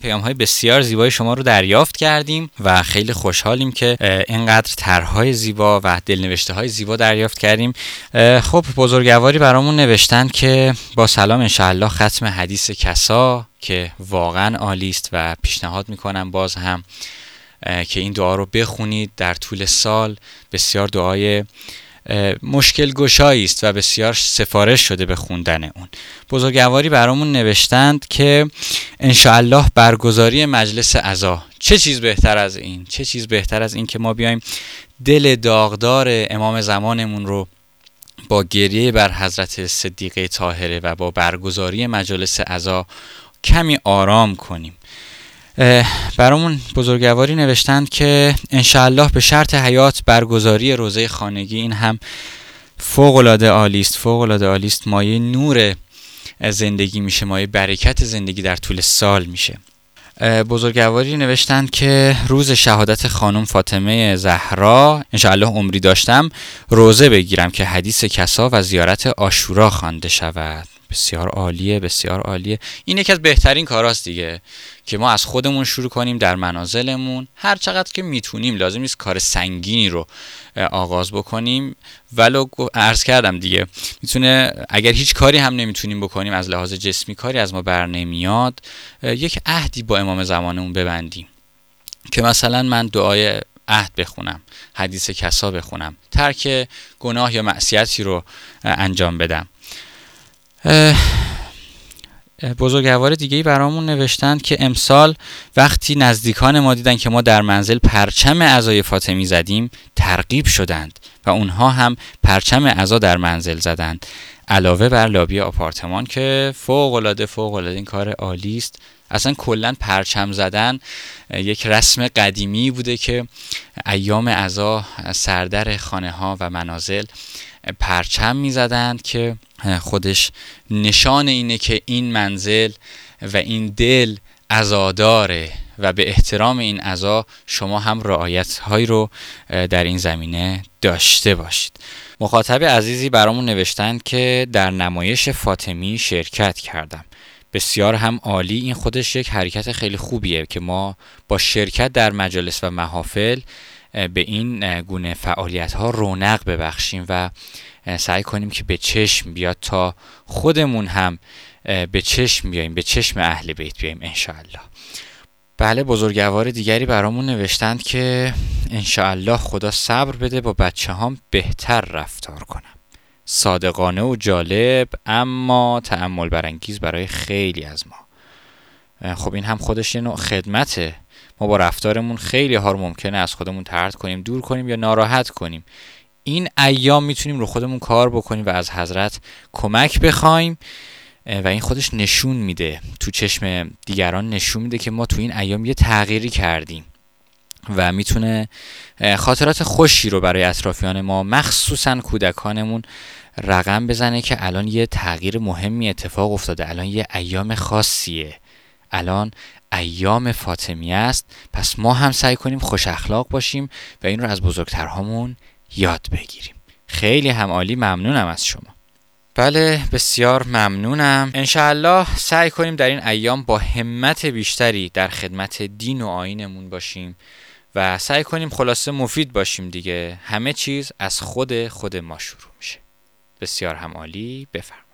پیام‌های بسیار زیبای شما رو دریافت کردیم و خیلی خوشحالیم که اینقدر طرح‌های زیبا و دلنوشته‌های زیبا دریافت کردیم. خب بزرگواری برامون نوشتن که با سلام انشاءالله ختم حدیث کسا که واقعا عالی است و پیشنهاد میکنم باز هم که این دعا رو بخونید در طول سال. بسیار دعای مشکل گشایی است و بسیار سفارش شده به خوندن اون. بزرگواری برامون نوشتند که انشاءالله برگزاری مجلس عزا، چه چیز بهتر از این؟ چه چیز بهتر از این که ما بیایم دل داغدار امام زمانمون رو با گریه بر حضرت صدیقه طاهره و با برگزاری مجلس عزا کمی آرام کنیم. برامون بزرگواری نوشتند که انشاءالله به شرط حیات برگزاری روزه خانگی، این هم فوق‌العاده عالی است، فوق‌العاده عالی است، مایه نور زندگی میشه، مایه برکت زندگی در طول سال میشه. بزرگواری نوشتند که روز شهادت خانم فاطمه زهرا انشاءالله عمری داشتم روزه بگیرم که حدیث کسا و زیارت عاشورا خوانده شود. بسیار عالیه، بسیار عالیه. این یکی از بهترین کاراست دیگه که ما از خودمون شروع کنیم در منازلمون، هر چقدر که میتونیم. لازم نیست کار سنگینی رو آغاز بکنیم، ولو عرض کردم دیگه میتونه، اگر هیچ کاری هم نمیتونیم بکنیم از لحاظ جسمی، کاری از ما بر نمیاد، یک عهدی با امام زمانمون ببندیم که مثلا من دعای عهد بخونم، حدیث کسا بخونم، ترک گناه یا معصیتی رو انجام بدم. بزرگوار دیگه‌ای برامون نوشتند که امسال وقتی نزدیکان ما دیدن که ما در منزل پرچم عزای فاطمی زدیم ترغیب شدند و اونها هم پرچم عزا در منزل زدند، علاوه بر لابی آپارتمان که فوق‌العاده این کار عالی است. اصلا کلا پرچم زدن یک رسم قدیمی بوده که ایام عزا سردر خانه ها و منازل پرچم می زدند که خودش نشان اینه که این منزل و این دل عزاداره و به احترام این عزا شما هم رعایت هایی رو در این زمینه داشته باشید. مخاطب عزیزی برامون نوشتن که در نمایش فاطمی شرکت کردم، بسیار هم عالی. این خودش یک حرکت خیلی خوبیه که ما با شرکت در مجالس و محافل به این گونه فعالیت ها رونق ببخشیم و سعی کنیم که به چشم بیاد تا خودمون هم به چشم بیاییم، به چشم اهل بیت بیاییم انشاءالله. بله، بزرگوار دیگری برامون نوشتند که انشاءالله خدا صبر بده با بچه هام بهتر رفتار کنم. صادقانه و جالب اما تأمل برانگیز برای خیلی از ما. خب این هم خودش یه نوع خدمته. ما با رفتارمون خیلی ها رو ممکنه از خودمون طرد کنیم، دور کنیم یا ناراحت کنیم. این ایام میتونیم رو خودمون کار بکنیم و از حضرت کمک بخوایم و این خودش نشون میده، تو چشم دیگران نشون میده که ما تو این ایام یه تغییری کردیم و میتونه خاطرات خوشی رو برای اطرافیان ما مخصوصا کودکانمون رقم بزنه که الان یه تغییر مهمی اتفاق افتاده، الان یه ایام خاصیه، الان ایام فاطمیه است، پس ما هم سعی کنیم خوش اخلاق باشیم و این رو از بزرگترهامون یاد بگیریم. خیلی هم عالی، ممنونم از شما. بله، بسیار ممنونم. انشاءالله سعی کنیم در این ایام با همت بیشتری در خدمت دین و آیینمون باشیم و سعی کنیم خلاصه مفید باشیم دیگه. همه چیز از خود ما شروع میشه. بسیار هم عالی. بفرمایید.